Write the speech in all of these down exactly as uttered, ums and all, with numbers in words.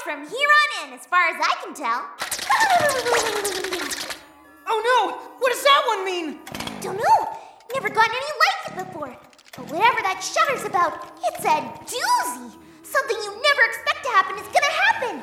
from here on in, as far as I can tell. Oh no! What does that one mean? Don't know. Never gotten any like it before. But whatever that shudder's about, it's a doozy. Something you never expect to happen is gonna happen.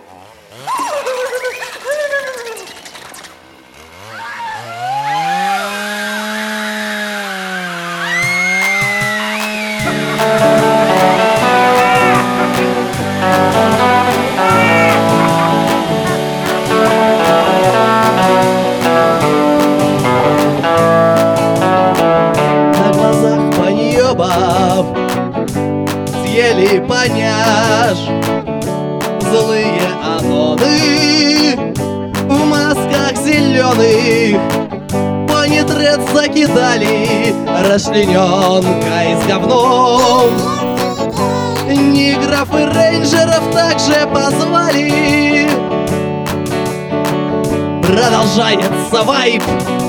Съели поняшь злые аноны в масках зеленых. Понитрет закидали расчлененкой с говном. Нигров и рейнджеров также позвали. Продолжается вайп,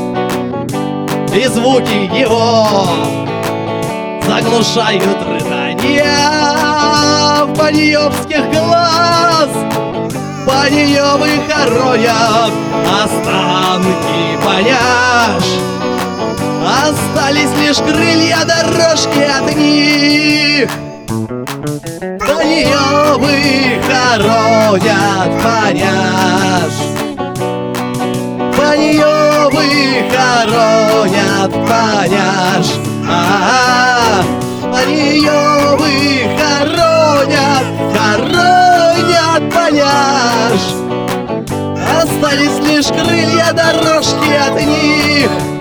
и звуки его заглушают рыдания паньёвских глаз. Паньёвы хоронят останки поняш. Остались лишь крылья, дорожки от них. Паньёвы хоронят поняш. Паньёвы хоронят поняш. А-а-а, паньёвы хоронят, хоронят поняш. Остались лишь крылья, дорожки от них.